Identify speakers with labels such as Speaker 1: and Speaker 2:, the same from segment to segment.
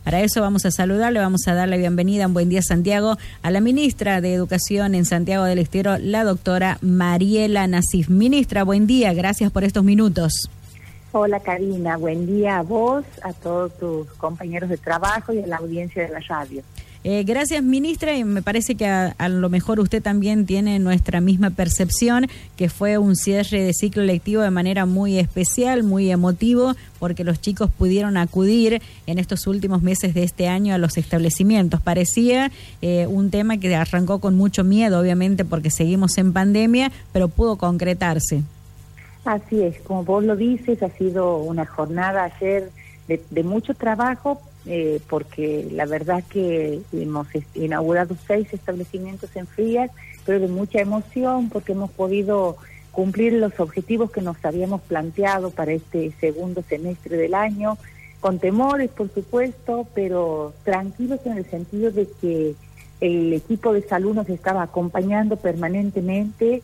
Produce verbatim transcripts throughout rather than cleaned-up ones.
Speaker 1: Para eso vamos a saludarle, vamos a dar la bienvenida, un buen día Santiago, a la ministra de Educación en Santiago del Estero, la doctora Mariela Nasif. Ministra, buen día, gracias por estos minutos.
Speaker 2: Hola Karina, buen día a vos, a todos tus compañeros de trabajo y a la audiencia de la radio.
Speaker 1: Eh, gracias, ministra, y me parece que a, a lo mejor usted también tiene nuestra misma percepción, que fue un cierre de ciclo lectivo de manera muy especial, muy emotivo, porque los chicos pudieron acudir en estos últimos meses de este año a los establecimientos. Parecía eh, un tema que arrancó con mucho miedo, obviamente, porque seguimos en pandemia, pero pudo concretarse.
Speaker 2: Así es, como vos lo dices, ha sido una jornada ayer de, de mucho trabajo, Eh, porque la verdad que hemos inaugurado seis establecimientos en Frías, pero de mucha emoción porque hemos podido cumplir los objetivos que nos habíamos planteado para este segundo semestre del año, con temores por supuesto, pero tranquilos en el sentido de que el equipo de salud nos estaba acompañando permanentemente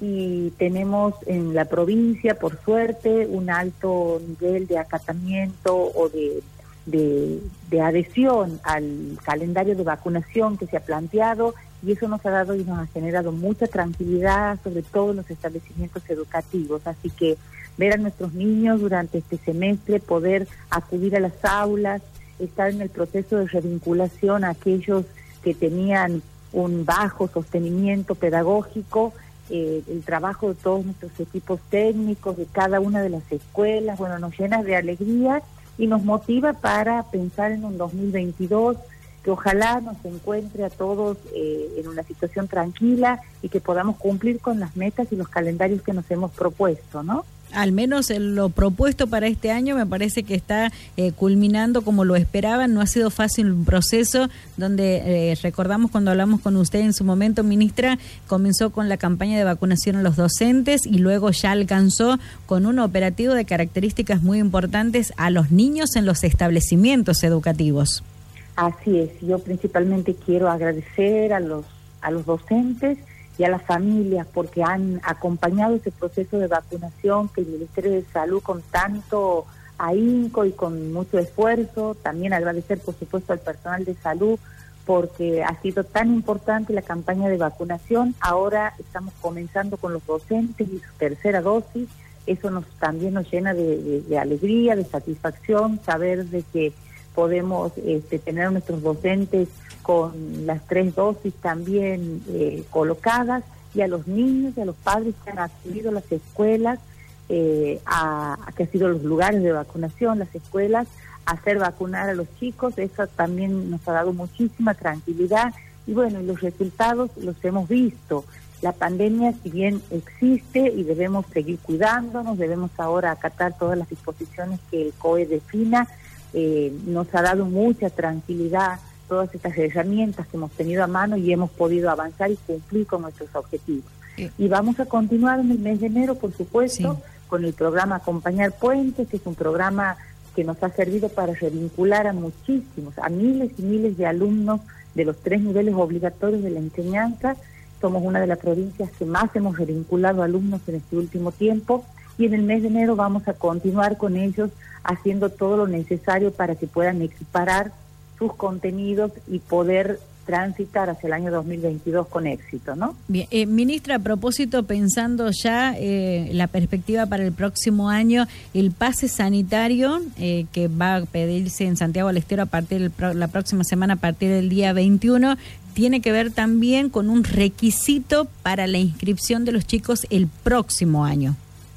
Speaker 2: y tenemos en la provincia, por suerte, un alto nivel de acatamiento o de De, de adhesión al calendario de vacunación que se ha planteado, y eso nos ha dado y nos ha generado mucha tranquilidad, sobre todo en los establecimientos educativos. Así que ver a nuestros niños durante este semestre, poder acudir a las aulas, estar en el proceso de revinculación a aquellos que tenían un bajo sostenimiento pedagógico, eh, el trabajo de todos nuestros equipos técnicos, de cada una de las escuelas, bueno, nos llena de alegría y nos motiva para pensar en un dos mil veintidós que ojalá nos encuentre a todos eh, en una situación tranquila y que podamos cumplir con las metas y los calendarios que nos hemos propuesto, ¿no?
Speaker 1: Al menos lo propuesto para este año me parece que está eh, culminando como lo esperaban. No ha sido fácil un proceso donde eh, recordamos cuando hablamos con usted en su momento, ministra, comenzó con la campaña de vacunación a los docentes y luego ya alcanzó con un operativo de características muy importantes a los niños en los establecimientos educativos.
Speaker 2: Así es, yo principalmente quiero agradecer a los, a los docentes y a las familias porque han acompañado ese proceso de vacunación que el Ministerio de Salud con tanto ahínco y con mucho esfuerzo. También agradecer por supuesto al personal de salud porque ha sido tan importante la campaña de vacunación. Ahora estamos comenzando con los docentes y su tercera dosis. Eso nos también nos llena de, de, de alegría, de satisfacción, saber de que podemos este, tener a nuestros docentes con las tres dosis también eh, colocadas, y a los niños y a los padres que han acudido a las escuelas, eh, a, a que han sido los lugares de vacunación, las escuelas, a hacer vacunar a los chicos. Eso también nos ha dado muchísima tranquilidad y bueno, y los resultados los hemos visto. La pandemia, si bien existe y debemos seguir cuidándonos, debemos ahora acatar todas las disposiciones que el C O E defina, eh, nos ha dado mucha tranquilidad todas estas herramientas que hemos tenido a mano y hemos podido avanzar y cumplir con nuestros objetivos. Sí. Y vamos a continuar en el mes de enero, por supuesto, sí, con el programa Acompañar Puentes, que es un programa que nos ha servido para revincular a muchísimos, a miles y miles de alumnos de los tres niveles obligatorios de la enseñanza. Somos una de las provincias que más hemos revinculado alumnos en este último tiempo, y en el mes de enero vamos a continuar con ellos haciendo todo lo necesario para que puedan equiparar sus contenidos y poder transitar hacia el año dos mil veintidós con éxito, ¿no?
Speaker 1: Bien, eh, ministra, a propósito, pensando ya eh, la perspectiva para el próximo año, el pase sanitario eh, que va a pedirse en Santiago del Estero a partir del pro, la próxima semana, a partir del día veintiuno, tiene que ver también con un requisito para la inscripción de los chicos el próximo año.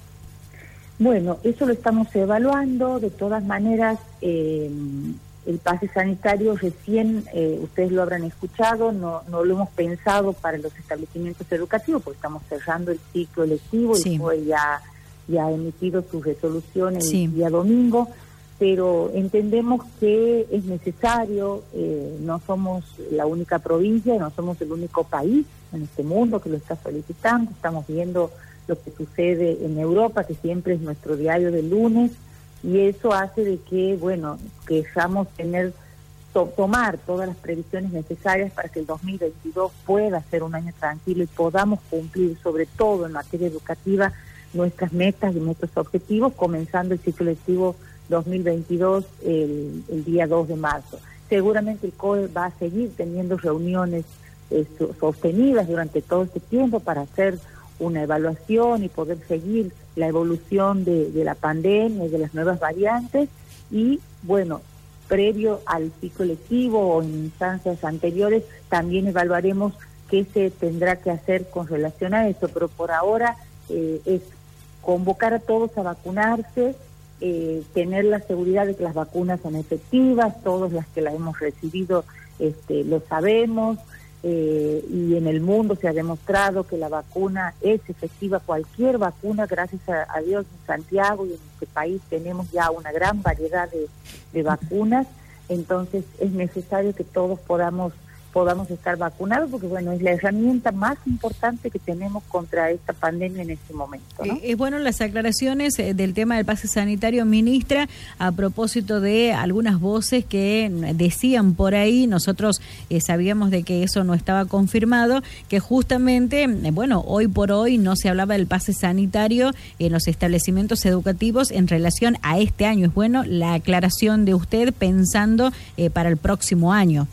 Speaker 2: Bueno, eso lo estamos evaluando. De todas maneras, eh, el pase sanitario recién, eh, ustedes lo habrán escuchado, no, no lo hemos pensado para los establecimientos educativos porque estamos cerrando el ciclo lectivo, sí. Y fue ya, ya ha emitido sus resoluciones sí. el día domingo, pero entendemos que es necesario. Eh, no somos la única provincia, no somos el único país en este mundo que lo está solicitando. Estamos viendo lo que sucede en Europa, que siempre es nuestro diario del lunes, y eso hace de que, bueno, queramos tener, to, tomar todas las previsiones necesarias para que el dos mil veintidós pueda ser un año tranquilo y podamos cumplir, sobre todo en materia educativa, nuestras metas y nuestros objetivos, comenzando el ciclo lectivo dos mil veintidós el, el día dos de marzo. Seguramente el C O E va a seguir teniendo reuniones eh, sostenidas durante todo este tiempo para hacer una evaluación y poder seguir la evolución de, de la pandemia y de las nuevas variantes y, bueno, previo al ciclo lectivo o en instancias anteriores, también evaluaremos qué se tendrá que hacer con relación a eso, pero por ahora eh, es convocar a todos a vacunarse, eh, tener la seguridad de que las vacunas son efectivas, todas las que las hemos recibido este, lo sabemos, eh, y en el mundo se ha demostrado que la vacuna es efectiva, cualquier vacuna, gracias a, a Dios en Santiago y en este país tenemos ya una gran variedad de, de vacunas, entonces es necesario que todos podamos podamos estar vacunados, porque bueno, es la herramienta más importante que tenemos contra esta pandemia en este momento, ¿no?
Speaker 1: Eh, es bueno las aclaraciones eh, del tema del pase sanitario, ministra, a propósito de algunas voces que decían por ahí, nosotros eh, sabíamos de que eso no estaba confirmado, que justamente, eh, bueno, hoy por hoy no se hablaba del pase sanitario en los establecimientos educativos en relación a este año. Es bueno la aclaración de usted pensando eh, para el próximo año.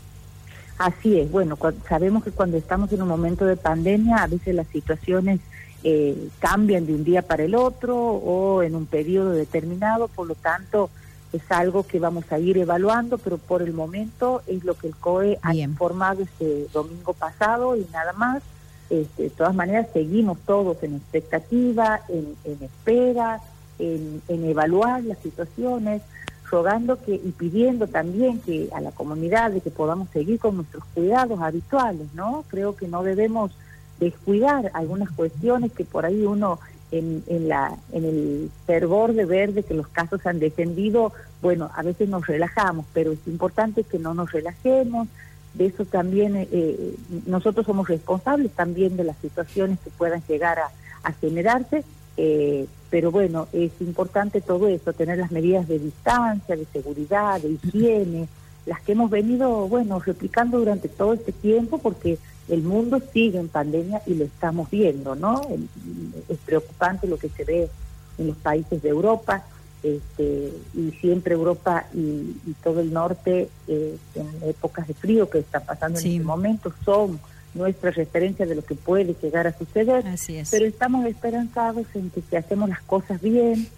Speaker 2: Así es, bueno, sabemos que cuando estamos en un momento de pandemia, a veces las situaciones eh, cambian de un día para el otro o en un periodo determinado, por lo tanto es algo que vamos a ir evaluando, pero por el momento es lo que el C O E ha
Speaker 1: Bien.
Speaker 2: informado este domingo pasado y nada más. Este, de todas maneras seguimos todos en expectativa, en, en espera, en, en evaluar las situaciones, rogando que y pidiendo también que a la comunidad de que podamos seguir con nuestros cuidados habituales, ¿no? Creo que no debemos descuidar algunas cuestiones que por ahí uno en, en la en el fervor de ver de que los casos han descendido, bueno, a veces nos relajamos, pero es importante que no nos relajemos. De eso también eh, nosotros somos responsables también de las situaciones que puedan llegar a, a generarse. Eh, pero bueno, es importante todo eso, tener las medidas de distancia, de seguridad, de higiene, las que hemos venido, bueno, replicando durante todo este tiempo, porque el mundo sigue en pandemia y lo estamos viendo, ¿no? Es preocupante lo que se ve en los países de Europa, este, y siempre Europa y, y todo el norte, eh, en épocas de frío que está pasando
Speaker 1: Sí.
Speaker 2: en este momento, son nuestra referencia de lo que puede llegar a suceder.
Speaker 1: Así es.
Speaker 2: Pero estamos esperanzados en que si hacemos las cosas bien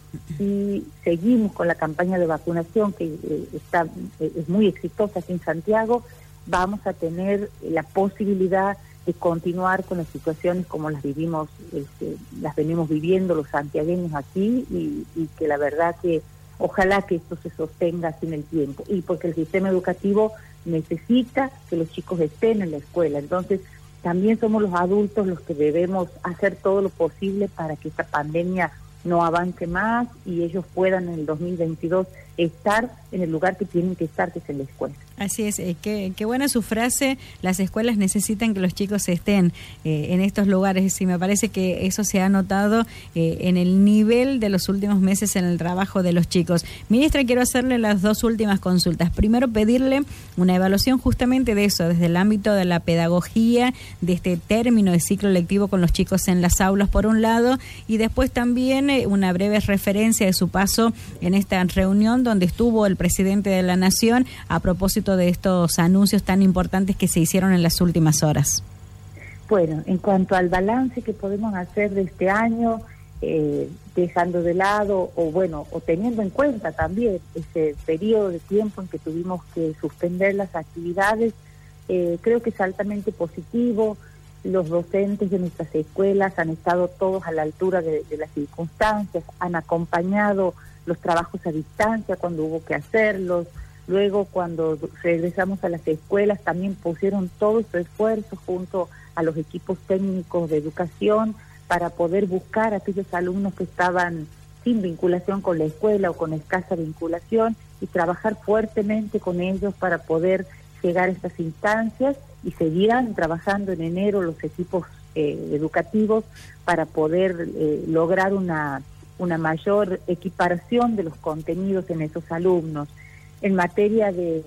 Speaker 2: y seguimos con la campaña de vacunación que eh, está eh, es muy exitosa aquí en Santiago, vamos a tener la posibilidad de continuar con las situaciones como las vivimos, este, las venimos viviendo los santiagueños aquí y, y que la verdad que ojalá que esto se sostenga así en el tiempo, y porque el sistema educativo necesita que los chicos estén en la escuela, entonces también somos los adultos los que debemos hacer todo lo posible para que esta pandemia no avance más y ellos puedan en el dos mil veintidós estar en el lugar que tienen que estar, que es en la escuela.
Speaker 1: Así es, eh, qué, qué buena su frase, las escuelas necesitan que los chicos estén eh, en estos lugares, y me parece que eso se ha notado eh, en el nivel de los últimos meses en el trabajo de los chicos. Ministra, quiero hacerle las dos últimas consultas. Primero, pedirle una evaluación justamente de eso, desde el ámbito de la pedagogía, de este término de ciclo lectivo con los chicos en las aulas, por un lado, y después también eh, una breve referencia de su paso en esta reunión donde estuvo el presidente de la Nación a propósito de estos anuncios tan importantes que se hicieron en las últimas horas.
Speaker 2: Bueno, en cuanto al balance que podemos hacer de este año, eh, dejando de lado o bueno, o teniendo en cuenta también ese periodo de tiempo en que tuvimos que suspender las actividades, eh, creo que es altamente positivo. Los docentes de nuestras escuelas han estado todos a la altura de, de las circunstancias, han acompañado los trabajos a distancia cuando hubo que hacerlos. Luego, cuando regresamos a las escuelas, también pusieron todo su esfuerzo junto a los equipos técnicos de educación para poder buscar a aquellos alumnos que estaban sin vinculación con la escuela o con escasa vinculación y trabajar fuertemente con ellos para poder llegar a estas instancias, y seguirán trabajando en enero los equipos eh, educativos para poder eh, lograr una, una mayor equiparación de los contenidos en esos alumnos. En materia de,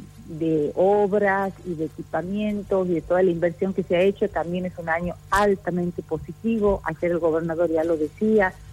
Speaker 2: de obras y de equipamientos y de toda la inversión que se ha hecho, también es un año altamente positivo. Ayer el gobernador ya lo decía,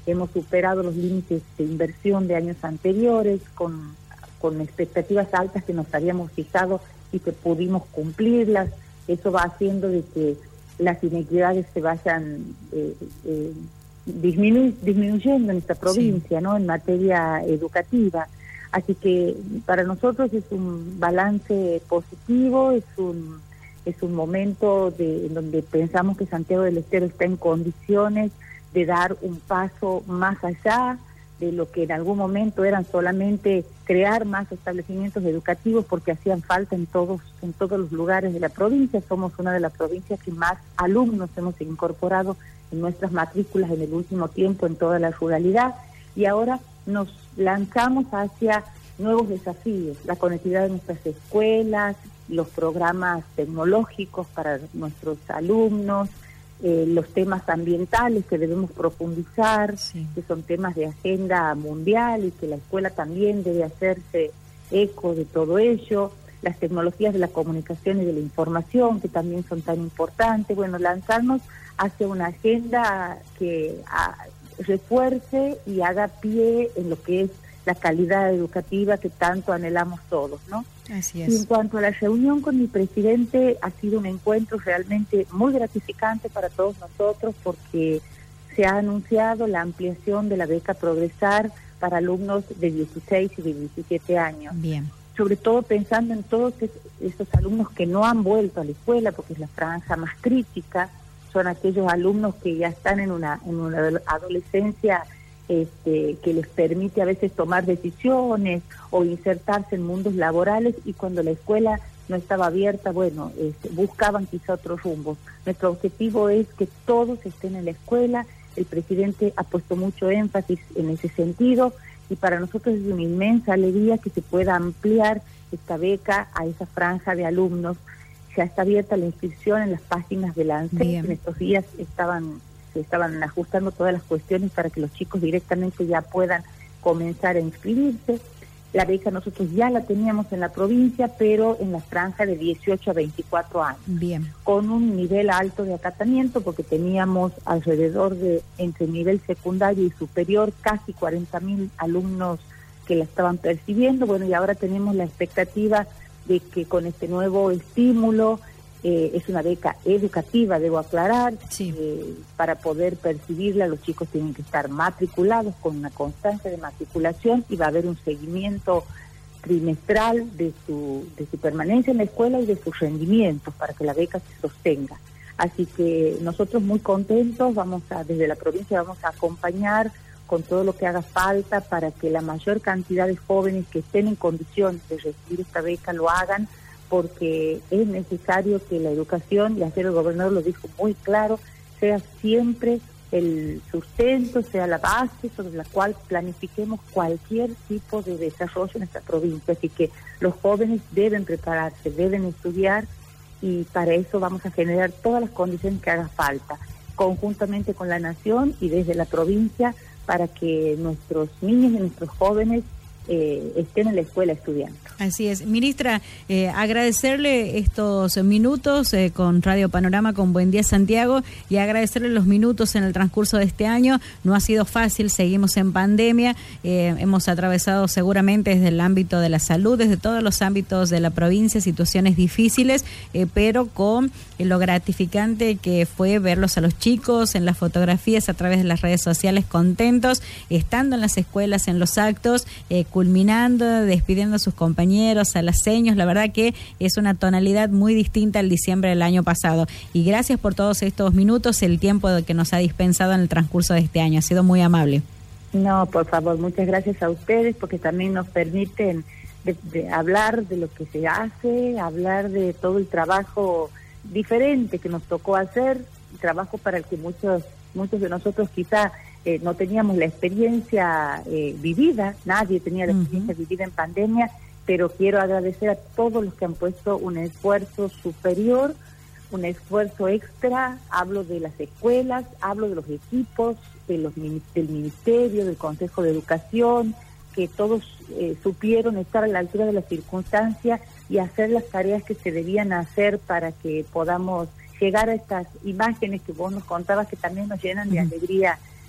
Speaker 2: hemos superado los límites de inversión de años anteriores, con, con expectativas altas que nos habíamos fijado y que pudimos cumplirlas. Eso va haciendo de que las inequidades se vayan eh, eh, disminu disminuyendo en esta provincia, sí, ¿no?, en materia educativa. Así que para nosotros es un balance positivo, es un es un momento de, en donde pensamos que Santiago del Estero está en condiciones de dar un paso más allá de lo que en algún momento eran solamente crear más establecimientos educativos, porque hacían falta en todos en todos los lugares de la provincia. Somos una de las provincias que más alumnos hemos incorporado en nuestras matrículas en el último tiempo en toda la ruralidad, y ahora nos lanzamos hacia nuevos desafíos, la conectividad de nuestras escuelas, los programas tecnológicos para nuestros alumnos, eh, los temas ambientales que debemos profundizar, sí, que son temas de agenda mundial y que la escuela también debe hacerse eco de todo ello, las tecnologías de la comunicación y de la información que también son tan importantes. Bueno, lanzarnos hacia una agenda que a, refuerce y haga pie en lo que es la calidad educativa que tanto anhelamos todos, ¿no?
Speaker 1: Así es.
Speaker 2: Y en cuanto a la reunión con mi presidente, ha sido un encuentro realmente muy gratificante para todos nosotros, porque se ha anunciado la ampliación de la beca Progresar para alumnos de dieciséis y de diecisiete años.
Speaker 1: Bien.
Speaker 2: Sobre todo pensando en todos esos alumnos que no han vuelto a la escuela, porque es la franja más crítica, son aquellos alumnos que ya están en una, en una adolescencia Este, que les permite a veces tomar decisiones o insertarse en mundos laborales, y cuando la escuela no estaba abierta, bueno, este, buscaban quizá otros rumbos. Nuestro objetivo es que todos estén en la escuela. El presidente ha puesto mucho énfasis en ese sentido, y para nosotros es una inmensa alegría que se pueda ampliar esta beca a esa franja de alumnos. Ya está abierta la inscripción en las páginas de la ANSES. En estos días estaban se estaban ajustando todas las cuestiones para que los chicos directamente ya puedan comenzar a inscribirse. La beca nosotros ya la teníamos en la provincia, pero en la franja de dieciocho a veinticuatro años.
Speaker 1: Bien.
Speaker 2: Con un nivel alto de acatamiento, porque teníamos alrededor de, entre nivel secundario y superior, casi cuarenta mil alumnos que la estaban percibiendo. Bueno, y ahora tenemos la expectativa de que con este nuevo estímulo, Eh, es una beca educativa, debo aclarar,
Speaker 1: sí,
Speaker 2: eh, para poder percibirla los chicos tienen que estar matriculados con una constancia de matriculación, y va a haber un seguimiento trimestral de su, de su permanencia en la escuela y de sus rendimientos para que la beca se sostenga. Así que nosotros muy contentos, vamos a, desde la provincia vamos a acompañar con todo lo que haga falta para que la mayor cantidad de jóvenes que estén en condiciones de recibir esta beca lo hagan, porque es necesario que la educación, y ayer el gobernador lo dijo muy claro, sea siempre el sustento, sea la base sobre la cual planifiquemos cualquier tipo de desarrollo en esta provincia. Así que los jóvenes deben prepararse, deben estudiar, y para eso vamos a generar todas las condiciones que haga falta, conjuntamente con la nación y desde la provincia, para que nuestros niños y nuestros jóvenes Eh, estén en la escuela estudiando.
Speaker 1: Así es. Ministra, eh, agradecerle estos minutos eh, con Radio Panorama, con Buen Día Santiago, y agradecerle los minutos en el transcurso de este año. No ha sido fácil, seguimos en pandemia, eh, hemos atravesado seguramente desde el ámbito de la salud, desde todos los ámbitos de la provincia, situaciones difíciles, eh, pero con eh, lo gratificante que fue verlos a los chicos en las fotografías a través de las redes sociales, contentos, estando en las escuelas, en los actos, eh, culminando, despidiendo a sus compañeros, a las seños. La verdad que es una tonalidad muy distinta al diciembre del año pasado. Y gracias por todos estos minutos, el tiempo que nos ha dispensado en el transcurso de este año. Ha sido muy amable.
Speaker 2: No, por favor, muchas gracias a ustedes, porque también nos permiten de, de hablar de lo que se hace, hablar de todo el trabajo diferente que nos tocó hacer, trabajo para el que muchos, muchos de nosotros quizá Eh, no teníamos la experiencia eh, vivida, nadie tenía la experiencia uh-huh. vivida en pandemia, pero quiero agradecer a todos los que han puesto un esfuerzo superior, un esfuerzo extra. Hablo de las escuelas, hablo de los equipos, de los del Ministerio, del Consejo de Educación, que todos eh, supieron estar a la altura de las circunstancias y hacer las tareas que se debían hacer para que podamos llegar a estas imágenes que vos nos contabas, que también nos llenan uh-huh. de alegría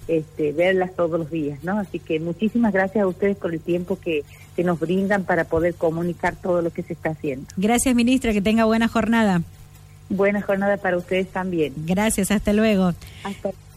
Speaker 2: este, verlas todos los días, ¿no? Así que muchísimas gracias a ustedes por el tiempo que, que nos brindan para poder comunicar todo lo que se está haciendo.
Speaker 1: Gracias, ministra, que tenga buena jornada.
Speaker 2: Buena jornada para ustedes también.
Speaker 1: Gracias, hasta luego.
Speaker 2: Hasta